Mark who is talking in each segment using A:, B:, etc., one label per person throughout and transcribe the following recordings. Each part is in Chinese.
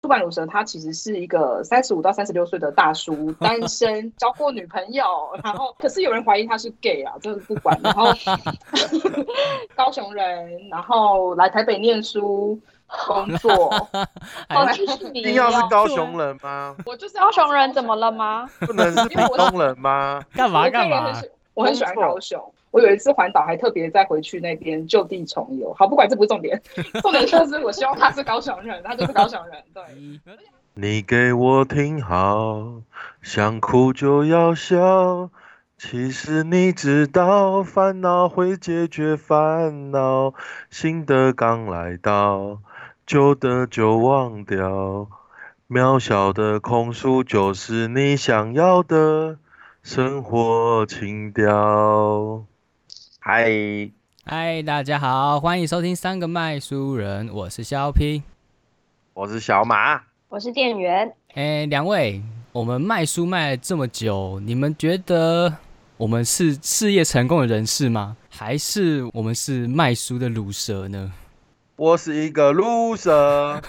A: 出版乳蛇他其实是一个35到36岁的大叔，单身，交过女朋友，然后可是有人怀疑他是 gay 啊，这个不管。然后高雄人，然后来台北念书工作，后来
B: 一定要是高雄人吗？
A: 我就是
C: 高雄人怎么了吗？
B: 不能是屏东人吗？
D: 干嘛
A: 我
D: 干嘛？
A: 我很喜欢高雄。我有一次环岛还特别再回去那边就地重游。好，不管这不是重点，重点就是我希望他是高雄人，他就是高雄人。对。
B: 你给我听好，想哭就要笑。其实你知道，烦恼会解决烦恼，新的刚来到，旧的就忘掉。渺小的控诉就是你想要的生活情调。嗨，
D: 嗨，大家好，欢迎收听三个麦书人，我是肖平，
B: 我是小马。
C: 我是店员。
D: 两位，我们卖书卖了这么久，你们觉得我们是事业成功的人士吗？还是我们是卖书的鲁蛇呢？
B: 我是一个 loser，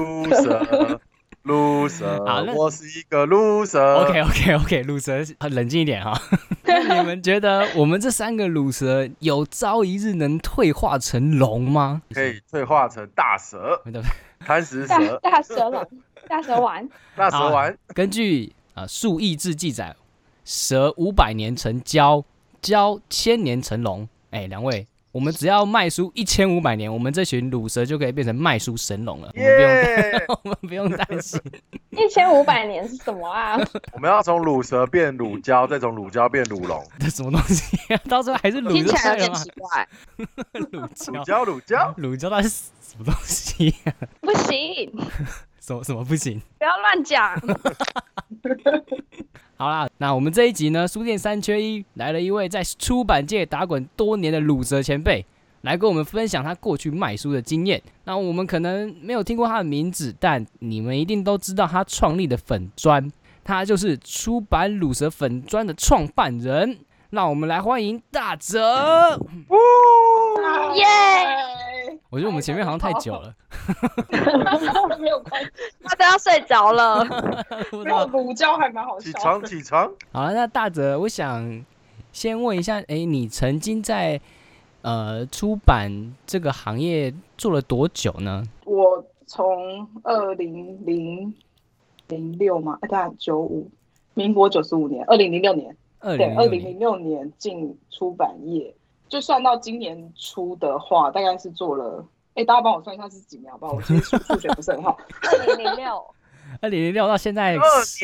D: 好，那
B: 我是一个 loser。
D: OK，鲁蛇，冷静一点哈。那你们觉得我们这三个鲁蛇有朝一日能退化成龙吗？
B: 可以退化成大蛇、贪食蛇、
C: 大蛇龙、大蛇丸。
B: 大蛇丸。
D: 根据数亿志记载，蛇500年成蛟，蛟1000年成龙。两位，我们只要卖书1500年，我们这群鲁蛇就可以变成卖书神龙了。我们不用担心。
C: 1500年是什么啊？
B: 我们要从乳蛇变乳胶，再从乳胶变乳龙。
D: 这什么东西啊？到时候还是鲁
C: 听起来有
D: 就对了吗？
C: 点奇怪。
B: 乳胶
D: 到底是什么东西啊？
C: 不行，
D: 什么不行？
C: 不要乱讲。
D: 好啦，那我们这一集呢，书店3缺1来了一位在出版界打滚多年的鲁蛇前辈，来跟我们分享他过去卖书的经验。那我们可能没有听过他的名字，但你们一定都知道他创立的粉专，他就是出版鲁蛇粉专的创办人。让我们来欢迎大哲。
C: 耶！
D: 我觉得我们前面好像太久了。
A: 没有关系，
C: 他都要睡着了。
A: 没有乳胶还蛮好笑。
B: 起床。
D: 好，那大哲，我想先问一下，你曾经在出版这个行业做了多久呢？
A: 我从2006嘛，大概95，民国95年，2006年，对，2006年进出版业，就算到今年初的话，大概是做了，大家帮我算一下是几年好不好？我其实数学不是很好。
C: 2006
D: 到现在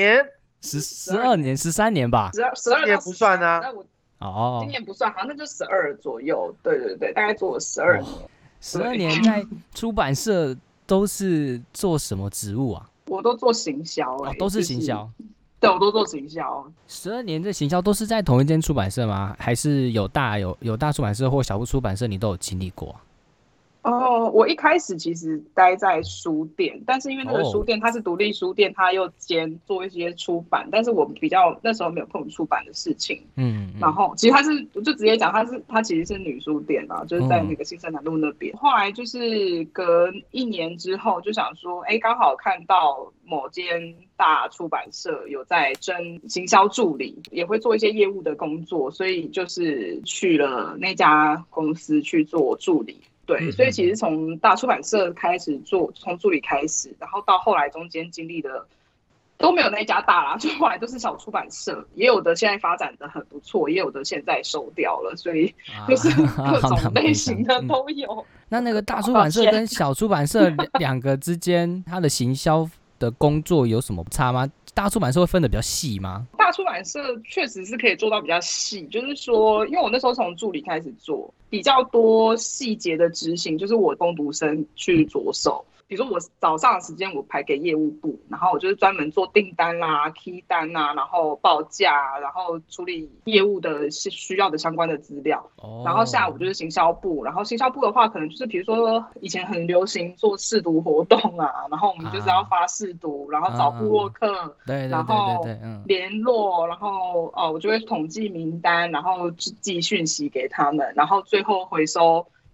D: 12年13年吧
A: ，12
B: 年不算啊。
D: 哦，
A: 今年不算，好像那就12左右。对，大概做了12年。
D: 12年在出版社都是做什么职务啊？
A: 我都做行销，
D: 都是行销。
A: 对，我都做行销。
D: 12年这行销都是在同一间出版社吗？还是有大出版社或小部出版社你都有经历过？
A: 我一开始其实待在书店，但是因为那个书店它是独立书店，它又兼做一些出版，但是我比较那时候没有碰出版的事情。然后其实我就直接讲，它其实是女书店啊，就是在那个新生南路那边。后来就是隔1年之后，就想说，刚好看到某间大出版社有在征行销助理，也会做一些业务的工作，所以就是去了那家公司去做助理。对，所以其实从大出版社开始做，从助理开始，然后到后来中间经历的都没有那家大啦，就后来都是小出版社，也有的现在发展的很不错，也有的现在收掉了，所以就是各种类型的都有。
D: 那个大出版社跟小出版社两个之间，它的行销的工作有什么差吗？大出版社会分得比较细吗？
A: 大出版社确实是可以做到比较细，就是说，因为我那时候从助理开始做，比较多细节的执行，就是我工读生去着手。比如说我早上的时间我排给业务部，然后我就是专门做订单啦、key 单啦，然后报价，然后处理业务的需要的相关的资料。然后下午就是行销部，然后行销部的话，可能就是比如说以前很流行做试读活动啊，然后我们就是要发试读，然后找部落客，然后联络，然后我就会统计名单，然后寄讯息给他们，然后最后回收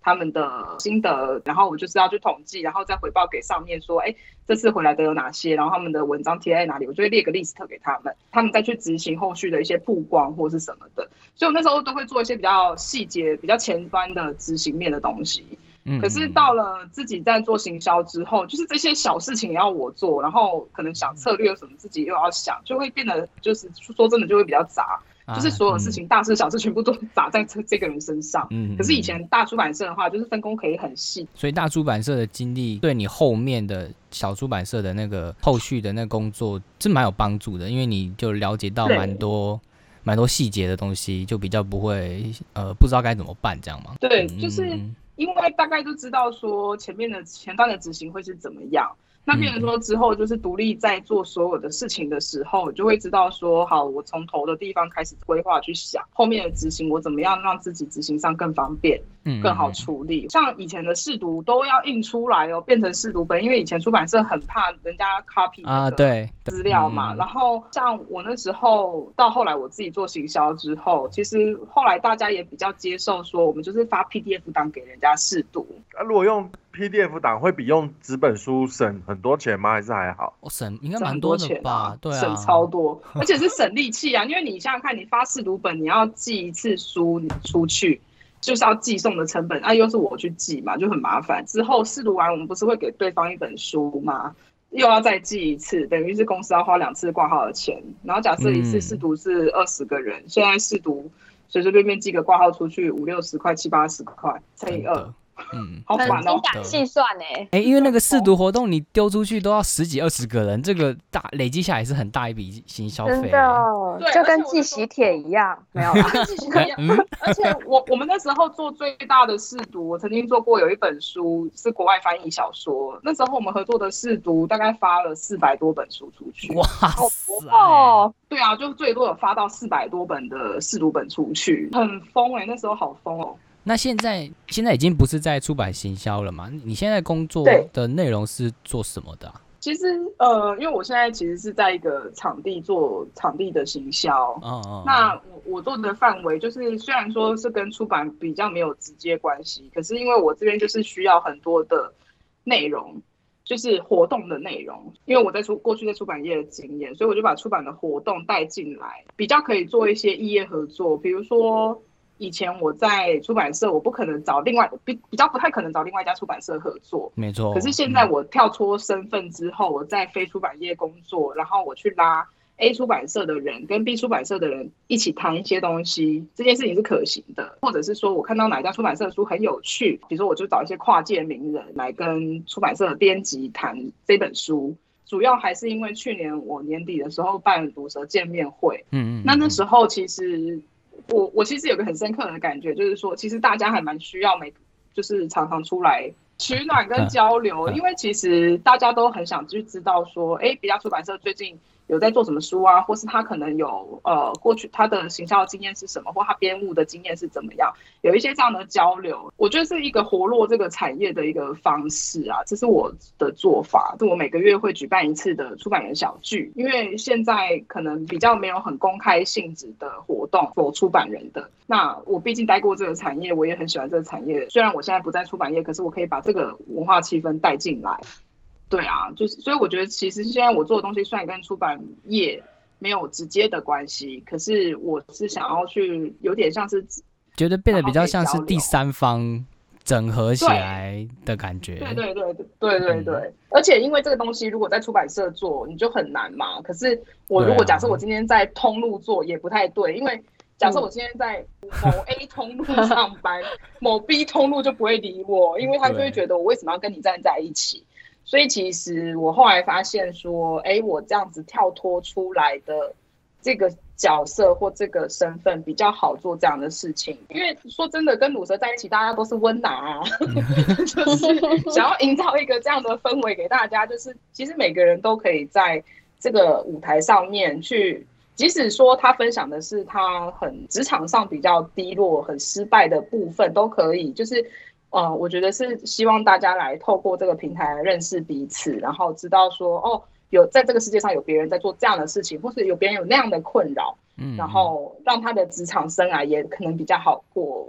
A: 他们的心得，然后我就是要去统计，然后再回报给上面说，这次回来的有哪些，然后他们的文章贴在哪里，我就会列个 list 给他们，他们再去执行后续的一些曝光或是什么的。所以我那时候都会做一些比较细节、比较前端的执行面的东西。可是到了自己在做行销之后，就是这些小事情也要我做，然后可能想策略有什么自己又要想，就会变得就是说真的就会比较杂。就是所有事情大事小事全部都砸在这个人身上。可是以前大出版社的话，就是分工可以很细。
D: 所以大出版社的经历对你后面的小出版社的那个后续的那个工作是蛮有帮助的，因为你就了解到蛮多细节的东西，就比较不会不知道该怎么办这样嘛。
A: 对，就是因为大概就知道说前端的执行会是怎么样。那变成说之后就是独立在做所有的事情的时候，就会知道说，好，我从头的地方开始规划去想，后面的执行我怎么样让自己执行上更方便，更好处理。像以前的试读都要印出来哦，变成试读本，因为以前出版社很怕人家 copy 那个资料嘛。然后像我那时候到后来我自己做行销之后，其实后来大家也比较接受说，我们就是发 PDF 档给人家试读。
B: 如果用PDF 档会比用纸本书省很多钱吗？还是还好？
D: 省应该蛮多的吧？对啊，
A: 省超多，而且是省力气啊！因为你想想看，你发试读本，你要寄一次书你出去，就是要寄送的成本，又是我去寄嘛，就很麻烦。之后试读完，我们不是会给对方一本书吗？又要再寄一次，等于是公司要花2次挂号的钱。然后假设一次试读是20个人，现在试读随随便便寄个挂号出去50-60块、70-80块乘以2。好烦哦，
C: 很精打细算
D: 因为那个试读活动你丢出去都要10几20个人，这个累积下来是很大一笔行销费。
C: 真的，就跟寄喜帖一样，没有啦，
A: 寄喜帖一样。而且我们那时候做最大的试读，我曾经做过有一本书是国外翻译小说，那时候我们合作的试读大概发了400多本书出去。
D: 哇塞！
A: 对啊，就最多有发到400多本的试读本出去，很疯那时候好疯哦。
D: 那现在已经不是在出版行销了嘛？你现在工作的内容是做什么的
A: 其实因为我现在其实是在一个场地做场地的行销。那我做的范围就是虽然说是跟出版比较没有直接关系，可是因为我这边就是需要很多的内容，就是活动的内容。因为我过去在出版业的经验，所以我就把出版的活动带进来，比较可以做一些异业合作，比如说。以前我在出版社，我不可能找比较不太可能找另外一家出版社合作，
D: 没错。
A: 可是现在我跳脱身份之后，我在非出版业工作，然后我去拉 A 出版社的人跟 B 出版社的人一起谈一些东西，这件事情是可行的。或者是说我看到哪一家出版社的书很有趣，比如说我就找一些跨界名人来跟出版社的编辑谈这本书。主要还是因为去年我年底的时候办读者见面会，那时候其实。我其实有个很深刻的感觉，就是说，其实大家还蛮需要就是常常出来取暖跟交流，因为其实大家都很想去知道说，别家出版社最近有在做什么书啊，或是他可能有过去他的行销经验是什么，或他编务的经验是怎么样，有一些这样的交流，我觉得是一个活络这个产业的一个方式啊，这是我的做法。是我每个月会举办一次的出版人小聚，因为现在可能比较没有很公开性质的活动给出版人的。那我毕竟待过这个产业，我也很喜欢这个产业，虽然我现在不在出版业，可是我可以把这个文化气氛带进来。对啊，就是所以我觉得其实现在我做的东西虽然跟出版业没有直接的关系，可是我是想要去有点像是
D: 觉得变得比较像是第三方整合起来的感觉。
A: 对，而且因为这个东西如果在出版社做你就很难嘛，可是我如果假设我今天在通路做也不太对，因为假设我今天在某 A 通路上班某 B 通路就不会理我，因为他就会觉得我为什么要跟你站在一起。所以其实我后来发现说，我这样子跳脱出来的这个角色或这个身份比较好做这样的事情。因为说真的，跟鲁蛇在一起，大家都是温拿啊，就是想要营造一个这样的氛围给大家，就是其实每个人都可以在这个舞台上面去，即使说他分享的是他很职场上比较低落、很失败的部分，都可以，就是。我觉得是希望大家来透过这个平台来认识彼此，然后知道说有在这个世界上有别人在做这样的事情，或是有别人有那样的困扰，然后让他的职场生涯也可能比较好过，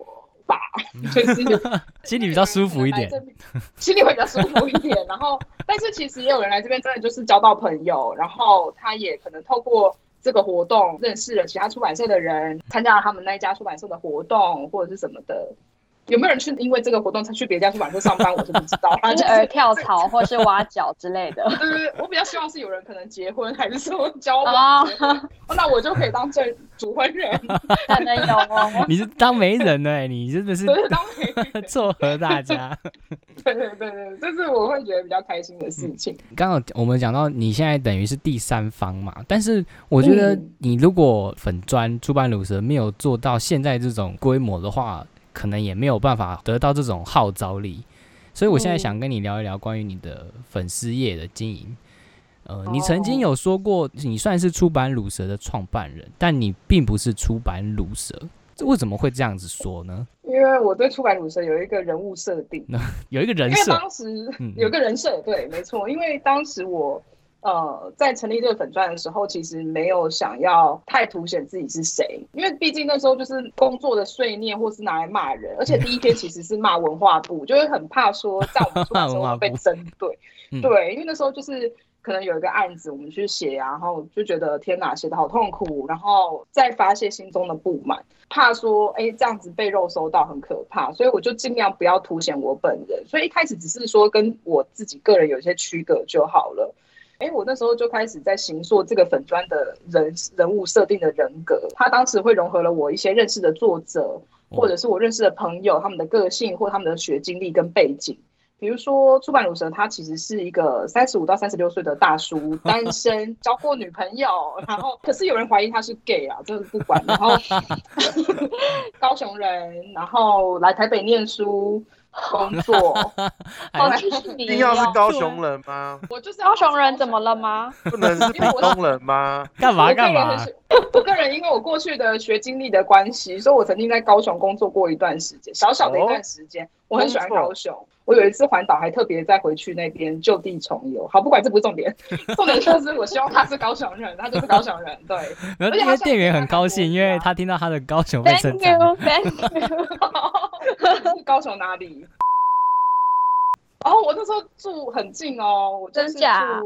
A: 吧，就是
D: 心里比较舒服一点，
A: 心里会比较舒服一点。然后，但是其实也有人来这边，真的就是交到朋友，然后他也可能透过这个活动认识了其他出版社的人，参加了他们那一家出版社的活动或者是什么的。有没有人去因为这个活动才去别家出版社上班，我是不知道。
C: 婴儿跳槽或是挖角之类的。
A: 对，我比较希望是有人可能结婚，还是说交往结婚，那我就可以当主婚人。
C: 可能有哦。
D: 你是当媒人呢？你真的是
A: 当媒人
D: 撮合大家。
A: 对，这是我会觉得比较开心的事情。
D: 刚好我们讲到你现在等于是第三方嘛，但是我觉得你如果粉专出版乳蛇没有做到现在这种规模的话，可能也没有办法得到这种号召力，所以我现在想跟你聊一聊关于你的粉丝页的经营。你曾经有说过你算是出版乳蛇的创办人，但你并不是出版乳蛇，为什么会这样子说呢？
A: 因为我对出版乳蛇有一个人物设定，
D: 有一个人设，
A: 因为当时有一个人设，对，没错，因为当时我在成立这个粉专的时候，其实没有想要太凸显自己是谁，因为毕竟那时候就是工作的碎念，或是拿来骂人，而且第一天其实是骂文化部，就会很怕说在我们出版社会被针对，对，因为那时候就是可能有一个案子我们去写啊，然后就觉得天哪，写得好痛苦，然后再发泄心中的不满，怕说这样子被肉搜到很可怕，所以我就尽量不要凸显我本人，所以一开始只是说跟我自己个人有一些区隔就好了。我那时候就开始在形塑这个粉专的人物设定的人格，他当时会融合了我一些认识的作者，或者是我认识的朋友，他们的个性或他们的学经历跟背景。比如说出版乳蛇，他其实是一个35到36岁的大叔，单身，交过女朋友，然后可是有人怀疑他是 gay 啊，真的不管。然后高雄人，然后来台北念书。工作，
B: 一定要是高雄人吗？
A: 我就是
C: 高雄人，怎么了吗？
B: 不能是屏东人吗？
D: 干嘛？
A: 我个人因为我过去的学经历的关系，所以我曾经在高雄工作过一段时间，小的一段时间，我很喜欢高雄。我有一次环岛还特别再回去那边就地重游。好，不管这不是重点，重点就是我希望他是高雄人，他就是高雄人，对。
D: 而且他店员很高兴，因为他听到他的高雄被称赞。
C: Thank you。
A: 高雄哪里？我那时候住很近哦，我就是
C: 真假？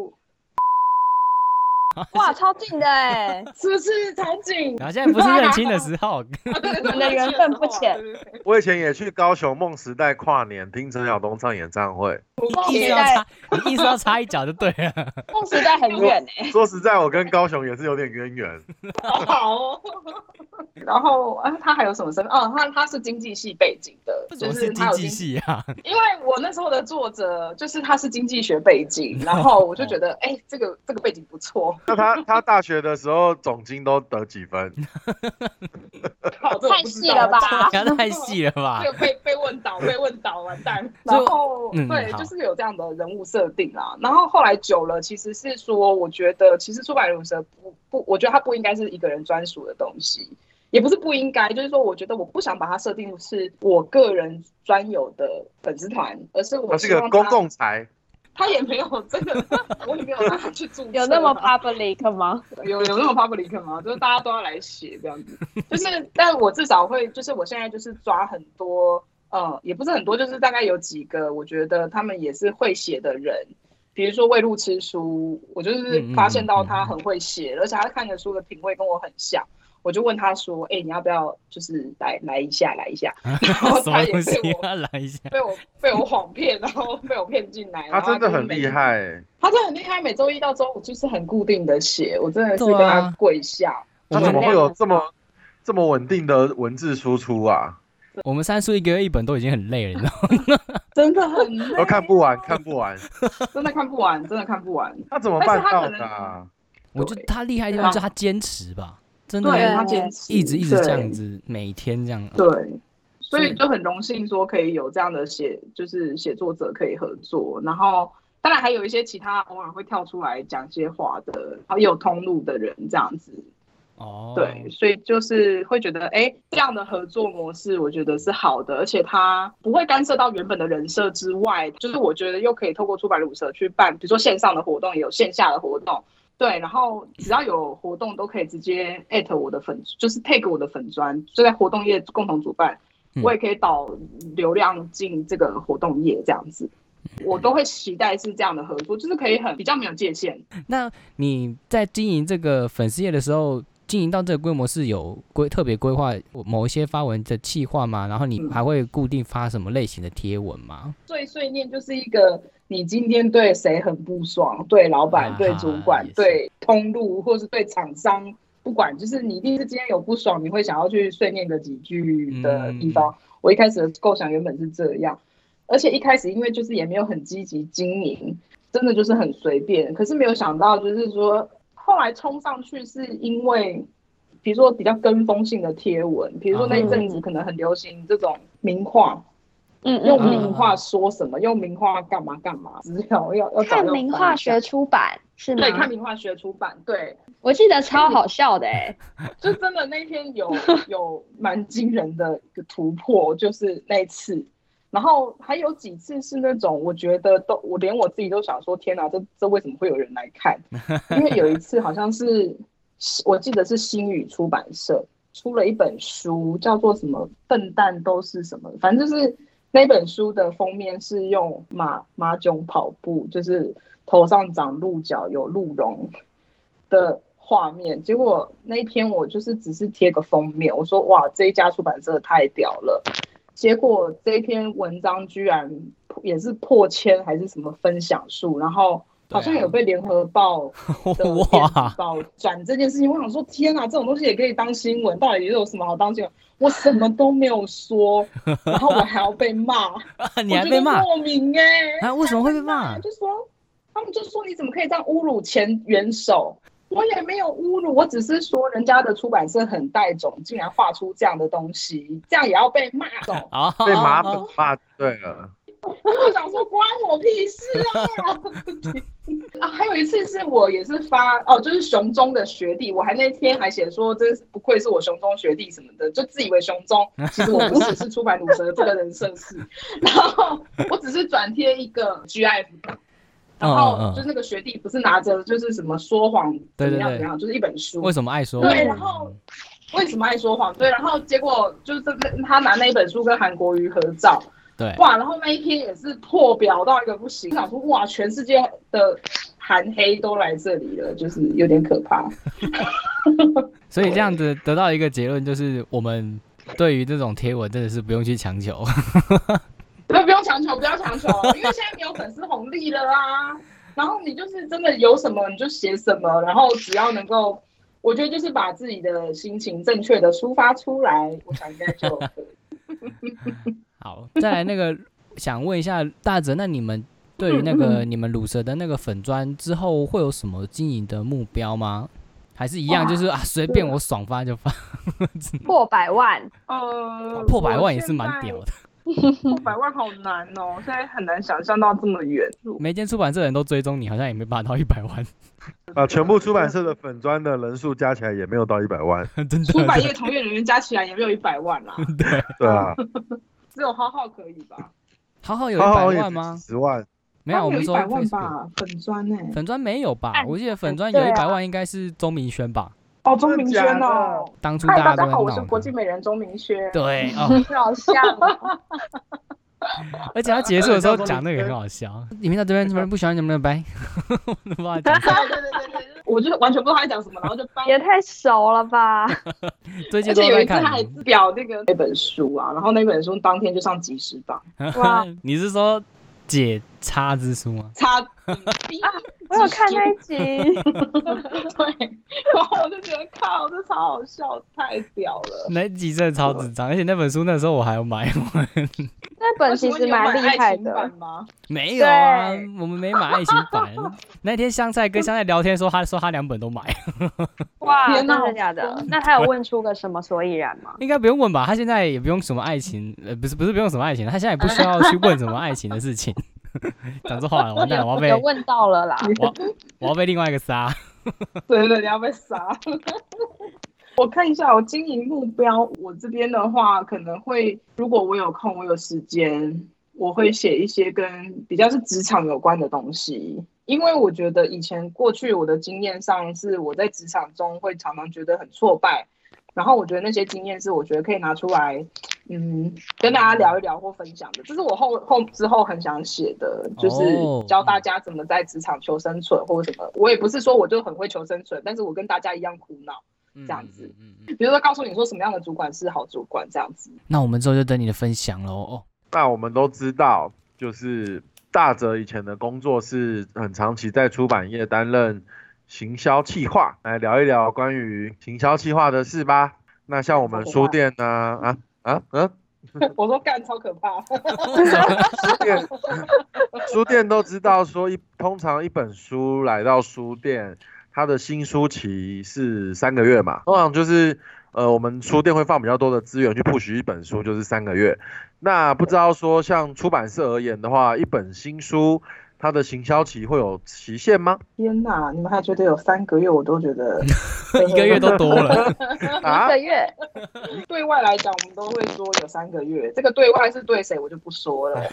C: 哇，超近的哎，
A: 是不是超近？
D: 然后现在不是认亲的时候，
C: 我们的缘分不浅。
B: 我以前也去高雄梦时代跨年听陈晓东唱演唱会，
D: 你意思要插一脚就对了。
C: 梦时代很远哎。
B: 说实在，我跟高雄也是有点渊源。
A: 好哦。然后他还有什么身份？他是经济系背景的，
D: 就是经济系啊。
A: 因为我那时候的作者就是他是经济学背景，然后我就觉得这个背景不错。
B: 那他大学的时候总经都得几分？
C: 太细了吧？
D: 太细了吧？
A: 被问倒，完蛋。然后对，就是有这样的人物设定啦。然后后来久了，其实是说，我觉得其实出版乳蛇不，我觉得它不应该是一个人专属的东西，也不是不应该，就是说，我觉得我不想把它设定是我个人专有的粉丝团，而是我
B: 希望它是个公共财。
A: 他也没有这个，我也没有让他去注册。
C: 有那么 public 吗？
A: 有那么 public 吗？就是大家都要来写这样子，就是但我至少会，就是我现在就是抓很多，也不是很多，就是大概有几个，我觉得他们也是会写的人。比如说魏路吃书，我就是发现到他很会写，而且他看的书的品味跟我很像。我就问他说：“你要不要就是来一下？”然后他也被我谎骗，然后被我骗进来。
B: 他真的很厉害，
A: 他真的很厉害，每周一到周五就是很固定的写，我真的是跟他跪下。
B: 他怎么会有这么稳定的文字输出啊？
D: 我们3书1个月1本都已经很累了，你知道吗？
A: 真的很累，
B: 都看不完，
A: 真的看不完。
B: 他怎么办到的啊？
D: 我觉得他厉害的地方就是他坚持吧。真的，
A: 他坚持
D: 一直这样子，每天这样。
A: 对，所以就很荣幸说可以有这样的就是写作者可以合作，然后当然还有一些其他偶尔会跳出来讲些话的，然后也有通路的人这样子。对，所以就是会觉得，这样的合作模式我觉得是好的，而且它不会干涉到原本的人设之外，就是我觉得又可以透过出版乳蛇去办，比如说线上的活动，也有线下的活动。对，然后只要有活动都可以直接 at 我的就是 tag 我的粉专，就在活动页共同主办， 我也可以导流量进这个活动业这样子。我都会期待是这样的合作，就是可以比较没有界限。
D: 那你在经营这个粉丝页的时候，经营到这个规模是有特别规划某一些发文的企划吗？然后你还会固定发什么类型的贴文吗？
A: 碎念就是一个你今天对谁很不爽，对老板、对主管、对通路，或是对厂商，不管，就是你一定是今天有不爽，你会想要去碎念个几句的地方。我一开始的构想原本是这样。而且一开始因为就是也没有很积极经营，真的就是很随便。可是没有想到，就是说后来冲上去是因为，比如说比较跟风性的贴文，比如说那一阵子可能很流行这种名画，用名画说什么，用名画干嘛干嘛，资料要
C: 看名画学出版是吗？
A: 对，看名画学出版，对，
C: 我记得超好笑的
A: 就真的那天有蛮惊人的一个突破，就是那一次。然后还有几次是那种，我觉得我连我自己都想说，天哪，这为什么会有人来看？因为有一次好像是，我记得是新语出版社出了一本书，叫做什么“笨蛋都是什么”，反正就是那本书的封面是用马囧跑步，就是头上长鹿角，有鹿茸的画面。结果那一天我就是只是贴个封面，我说哇，这一家出版社太屌了。结果这一篇文章居然也是破千还是什么分享数，然后好像有被联合报的电子报转这件事情。我想说天啊，这种东西也可以当新闻，到底有什么好当新闻？我什么都没有说，然后我还要被骂
D: 你还被骂？
A: 莫名
D: 为什么会被骂？
A: 他们就说你怎么可以这样侮辱前元首？我也没有侮辱，我只是说人家的出版社很带种，竟然画出这样的东西，这样也要被骂种？
B: 被骂对了。
A: 我想说关我屁事啊！还有一次是我也是发就是熊中的学弟，我还那天还写说这不愧是我熊中学弟什么的，就自以为熊中，其实我不是，是出版鲁蛇这个人设是。然后我只是转贴一个 GIF 档。然后就是那个学弟不是拿着就是什么说谎怎么样怎么样，就是一本书。
D: 为什么爱说谎？
A: 对，然后为什么爱说谎？对，然后结果就是他拿那一本书跟韩国瑜合照，
D: 对，
A: 哇，然后那一篇也是破表到一个不行，想说哇，全世界的韩黑都来这里了，就是有点可怕。
D: 所以这样子得到一个结论，就是我们对于这种贴文真的是不用去强求。
A: 不要强求，不要强求，因为现在没有粉丝红利了啦。然后你就是真的有什么你就写什么，然后只要能够，我觉得就是把自己的心情正确的抒发出来，我想应该就可以。
D: 好，再来那个想问一下大哲，那你们对于那个你们鲁蛇的那个粉专之后会有什么经营的目标吗？还是一样就是随便我爽发就发？
C: 破100万，
D: 破100万也是蛮屌的。
A: 破100万好难哦，现在很难想象到这么远。
D: 每间出版社的人都追踪你，好像也没办法到100
B: 万。全部出版社的粉专的人数加起来也没有到100万。
D: 真的。
A: 出版业从业人员加起来也没有100万啦。
B: 对啊。
A: 只有浩浩可以吧？
D: 浩浩有100万吗
B: ？10万。
D: 没有，我们说
A: 100万吧，粉专粉
D: 专没有吧？我记得粉专有100万应该是钟明轩吧？
A: 钟明轩哦，
D: 当初大
A: 家好，我是国际美人钟明轩。
D: 对
C: 好像
D: 而且他结束的时候讲那个很好笑，你们到这边不喜欢你们的拜，
A: 对，我就完全不知道他在讲什么，然后就
C: 也太熟了吧。
D: 最近
A: 而且有一次他还表那本书啊，然后那本书当天就上即时榜。
D: 哇，你是说解叉之书吗？
C: 我有看那一集。
A: 对，然后我就觉得靠，这超好笑，太屌了。
D: 那一集真的超智障，而且那本书那时候我还有买。
C: 那本其实蛮厉害的。
D: 没有啊，我们没买爱情版。那天香菜跟香菜聊天说，他说他2本都买。
C: 哇，真的假的？那他有问出个什么所以然吗？
D: 应该不用问吧，他现在也不用什么爱情，不是不用什么爱情，他现在也不需要去问什么爱情的事情。讲错话了，完蛋了，我要被
C: 问到了啦！
D: 我要被另外一个杀。
A: 对，你要被杀。我看一下我经营目标，我这边的话可能会，如果我有空，我有时间，我会写一些跟比较是职场有关的东西。因为我觉得过去我的经验上是我在职场中会常常觉得很挫败， 然后我觉得那些经验是我觉得可以拿出来，跟大家聊一聊或分享的。这是我之后很想写的，就是教大家怎么在职场求生存或者什么。我也不是说我就很会求生存，但是我跟大家一样苦恼这样子。比如说告诉你说什么样的主管是好主管这样子。
D: 那我们之后就等你的分享喽。
B: 那我们都知道，就是大哲以前的工作是很长期在出版业担任行销企划，来聊一聊关于行销企划的事吧。那像我们书店呢，
A: 我说干超可怕。
B: 书店都知道说通常一本书来到书店，它的新书期是3个月嘛，通常就是我们书店会放比较多的资源去push一本书，就是3个月。那不知道说像出版社而言的话，一本新书它的行销期会有期限吗？
A: 天哪，你们还觉得有3个月，我都觉得
D: 1个月都多了。
C: 1个月，
A: 对外来讲，我们都会说有3个月。这个对外是对谁，我就不说了。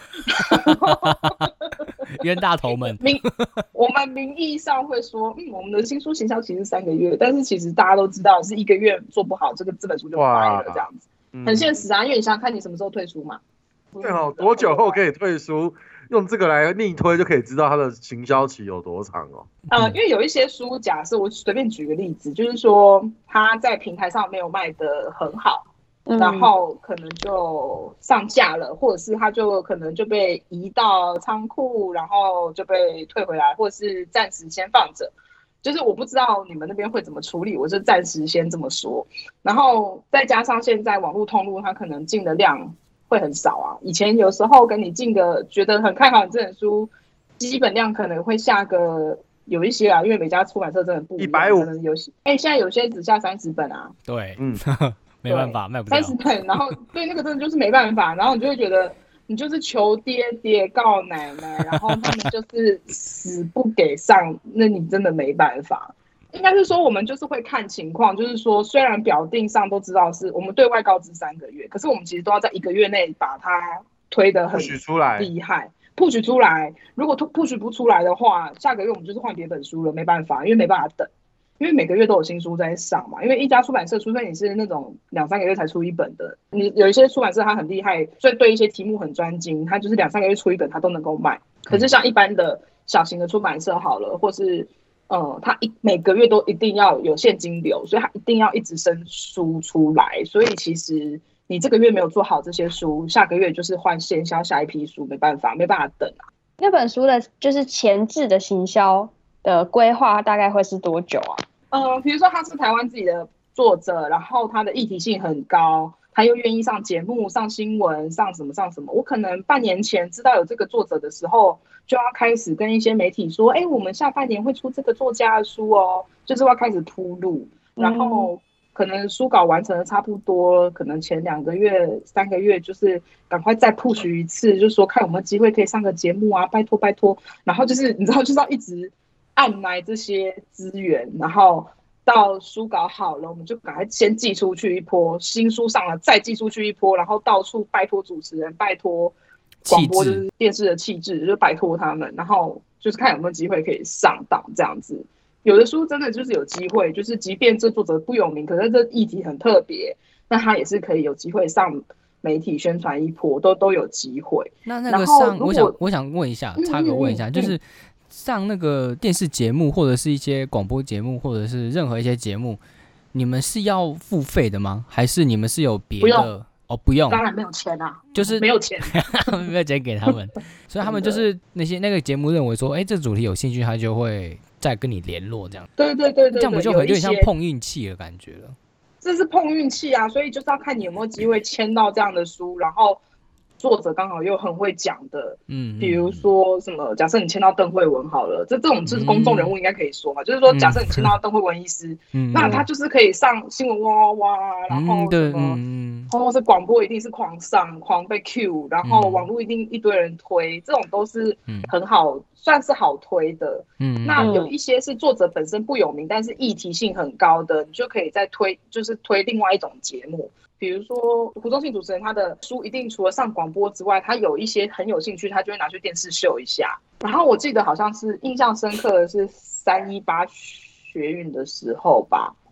D: 冤大头们，
A: 我们名义上会说，我们的新书行销期是3个月，但是其实大家都知道，是1个月做不好，这本书就坏了，这样子，很现实啊。因为你想想看，你什么时候退书嘛？
B: 对哦，多久后可以退书？用这个来逆推就可以知道它的行销期有多长哦。
A: 因为有一些书，假设我随便举个例子，就是说它在平台上没有卖得很好，然后可能就上架了，或者是它就可能就被移到仓库，然后就被退回来，或者是暂时先放着。就是我不知道你们那边会怎么处理，我就暂时先这么说。然后再加上现在网络通路，它可能进的量会很少啊。以前有时候跟你进个觉得很看好你这本书，基本量可能会下个有一些啊，因为每家出版社真的不一样
B: 150，
A: 可能有些现在有些只下30本啊。
D: 对，没办法，卖不掉
A: 30本，然后对那个真的就是没办法，然后你就会觉得你就是求爹爹告奶奶，然后他们就是死不给上，那你真的没办法。应该是说我们就是会看情况，就是说虽然表定上都知道是我们对外告知3个月，可是我们其实都要在1个月内把它推得很厉害，push出来。如果 push 不出来的话，下个月我们就是换别本书了，没办法，因为没办法等，因为每个月都有新书在上嘛。因为一家出版社，除非你是那种2-3个月才出1本的，你有一些出版社它很厉害，所以对一些题目很专精，它就是2-3个月出1本，它都能够卖。可是像一般的小型的出版社好了，或是它每个月都一定要有现金流，所以它一定要一直生书出来。所以其实你这个月没有做好这些书，下个月就是换现销下一批书，没办法等啊。
C: 那本书的就是前置的行销的规划大概会是多久啊？
A: 比如说他是台湾自己的作者，然后他的议题性很高，他又愿意上节目、上新闻、上什么。我可能半年前知道有这个作者的时候，就要开始跟一些媒体说，我们下半年会出这个作家的书哦，就是要开始铺路，然后可能书稿完成的差不多，可能前2个月、3个月，就是赶快再 push 一次，就是说看有没有机会可以上个节目啊，拜托，然后就是你知道，就是要一直按来这些资源，然后到书稿好了，我们就赶快先寄出去一波，新书上了再寄出去一波，然后到处拜托主持人，拜托广播就是电视的气质，就拜托他们，然后就是看有没有机会可以上档这样子。有的书真的就是有机会，就是即便这作者不有名，可是这议题很特别，那他也是可以有机会上媒体宣传一波，都有机会。
D: 那个上，我想问一下，插个问一下，就是上那个电视节目或者是一些广播节目，或者是任何一些节目，你们是要付费的吗？还是你们是有别的？不用，
A: 当然没有钱啊，
D: 就是
A: 没有钱，
D: 没有钱给他们，所以他们就是那个节目认为说，这主题有兴趣，他就会再跟你联络这样。
A: 对，
D: 这样不就有点像碰运气的感觉了？
A: 这是碰运气啊，所以就是要看你有没有机会签到这样的书，然后作者刚好又很会讲的，比如说什么，假设你签到邓慧文好了，这种就是公众人物应该可以说嘛，就是说假设你签到邓慧文医师，那他就是可以上新闻哇哇哇，然后什么，或是广播一定是狂上狂被 Q， 然后网络一定一堆人推，这种都是很好，算是好推的。那有一些是作者本身不有名，但是议题性很高的，你就可以再推，就是推另外一种节目。比如说胡宗信主持人，他的书一定除了上广播之外，他有一些很有兴趣，他就会拿去电视秀一下。然后我记得好像是印象深刻的是318学运的时候吧，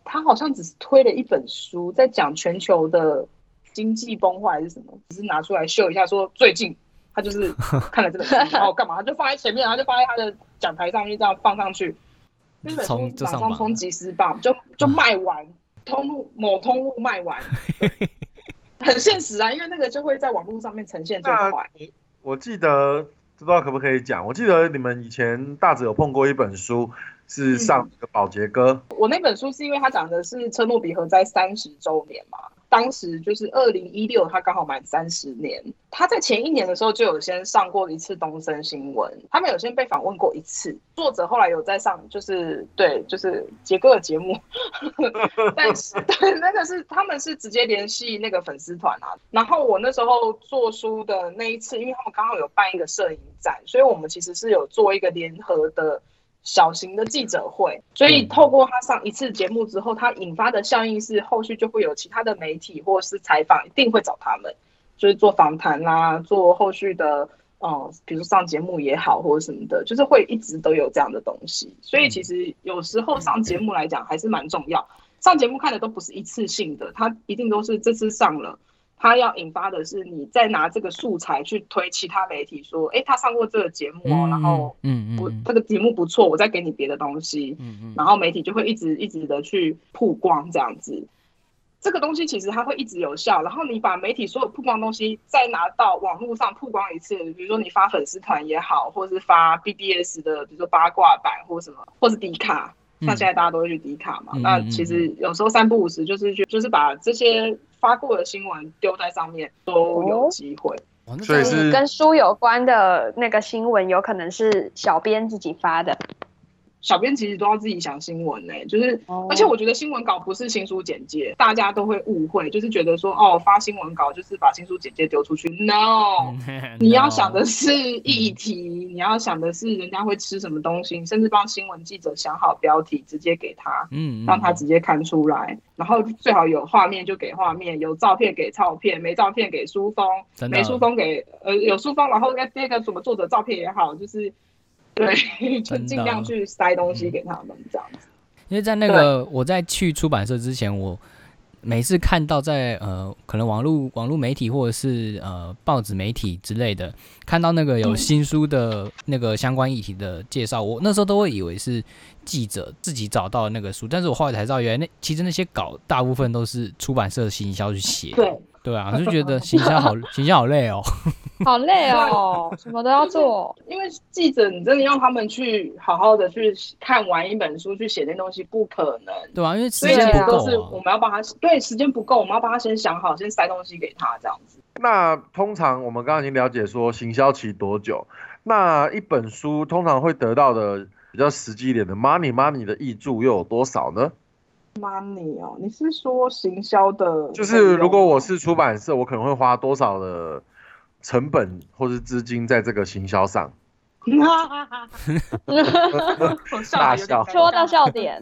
A: 他好像只是推了一本书，在讲全球的经济崩坏还是什么，只是拿出来秀一下，说最近他就是看了这本书，然后干嘛，他就放在前面，然后就放在他的讲台上面这样放上去，那本书马上冲即时榜就卖完，某通路卖完，很现实啊，因为那个就会在网络上面呈现最快。
B: 我记得不知道可不可以讲，我记得你们以前大致有碰过一本书。是上一个宝洁哥，
A: 我那本书是因为他讲的是车诺比核灾30周年嘛，当时就是2016，他刚好满30年。他在前1年的时候就有先上过一次东森新闻，他们有先被访问过一次。作者后来有在上，就是杰哥的节目，但是对那个是他们是直接联系那个粉丝团啊。然后我那时候做书的那一次，因为他们刚好有办一个摄影展，所以我们其实是有做一个联合的。小型的记者会，所以透过他上一次节目之后，他引发的效应是后续就会有其他的媒体或是采访，一定会找他们，就是做访谈啦，做后续的比如上节目也好或者什么的，就是会一直都有这样的东西。所以其实有时候上节目来讲还是蛮重要，上节目看的都不是一次性的，他一定都是这次上了。他要引发的是你再拿这个素材去推其他媒体说，他上过这个节目然后我这个节目不错，我再给你别的东西，然后媒体就会一直的去曝光这样子。这个东西其实它会一直有效，然后你把媒体所有曝光的东西再拿到网络上曝光一次，比如说你发粉丝团也好，或是发 BBS 的，比如说八卦版或什么，或是迪卡。像现在大家都会去迪卡嘛，那其实有时候3不5时就是把这些发过的新闻丢在上面都有机会。
C: 所以跟书有关的那个新闻，有可能是小编自己发的。
A: 小编其实都要自己想新闻就是，而且我觉得新闻稿不是新书简介，大家都会误会，就是觉得说发新闻稿就是把新书简介丢出去 ，no， 你要想的是议题，你要想的是人家会吃什么东西，甚至帮新闻记者想好标题直接给他，让他直接看出来，然后最好有画面就给画面，有照片给照片，没照片给书封，没书封给有书封，然后那个什么作者照片也好，就是。对，就尽量去塞东西给他们这样子。
D: 因为在那个我在去出版社之前，我每次看到在可能网络媒体或者是报纸媒体之类的，看到那个有新书的那个相关议题的介绍，我那时候都会以为是记者自己找到那个书，但是我后来才知道，原来其实那些稿大部分都是出版社的行销去写的。对啊，就觉得行销好累哦，
C: 好累哦，什么都要做。
A: 因为记者你真的要他们去好好的去看完一本书去写那东西不可能，
D: 对啊，因为时间不够
A: 是我们要帮他时间不够，我们要帮他先想好，先塞东西给他这样子。
B: 那通常我们刚刚已经了解说行销期多久，那一本书通常会得到的比较实际一点的 money 的挹注又有多少呢
A: ？money 你是说行销的？
B: 就是如果我是出版社，我可能会花多少的成本或是资金在这个行销上？
A: 大笑，
C: 说到笑点，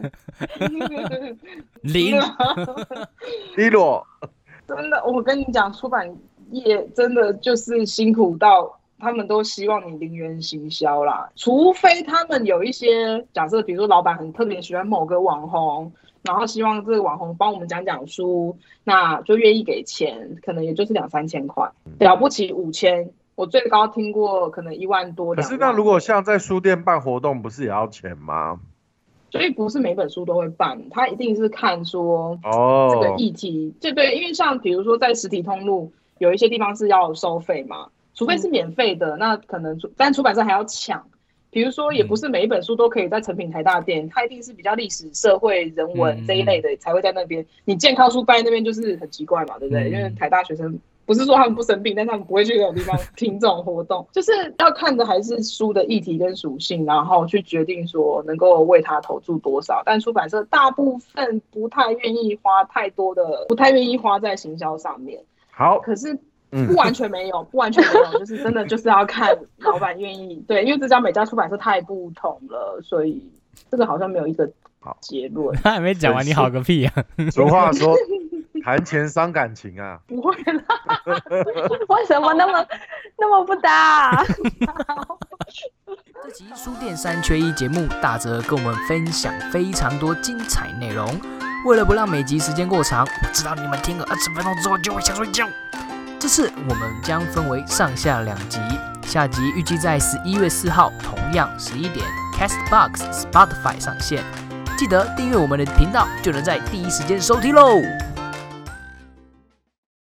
D: 零
B: 低落。
A: 真的，我跟你讲，出版业真的就是辛苦到。他们都希望你零元行销啦，除非他们有一些假设，比如说老板很特别喜欢某个网红，然后希望这个网红帮我们讲书，那就愿意给钱，可能也就是2-3千块，了不起5000，我最高听过可能1万多。
B: 可是那如果像在书店办活动，不是也要钱吗？
A: 所以不是每本书都会办，他一定是看说这个议题，对，因为像比如说在实体通路，有一些地方是要收费嘛。除非是免费的，那可能但出版社还要抢。比如说，也不是每一本书都可以在成品台大店，它一定是比较历史、社会、人文这一类的才会在那边。你健康书办在那边就是很奇怪嘛，对不对？因为台大学生不是说他们不生病，但他们不会去那种地方听这种活动。就是要看的还是书的议题跟属性，然后去决定说能够为它投注多少。但出版社大部分不太愿意花太多的，不太愿意花在行销上面。
B: 好，
A: 可是。不完全没有，就是真的就是要看老板愿意。对，因为这家每家出版社太不同了，所以这个好像没有一个结论。
D: 他还没讲完，你好个屁啊！
B: 俗话说，谈钱伤感情啊。
A: 不会啦，
C: 为什么那么不搭
D: 这集书店3缺1节目，大哲跟我们分享非常多精彩内容。 为了不让每集时间过长，我知道你们听了20分钟之后就会想睡觉。这次我们将分为上下2集，下集预计在11月4号，同样11点 ，Castbox、Spotify 上线。记得订阅我们的频道，就能在第一时间收听喽。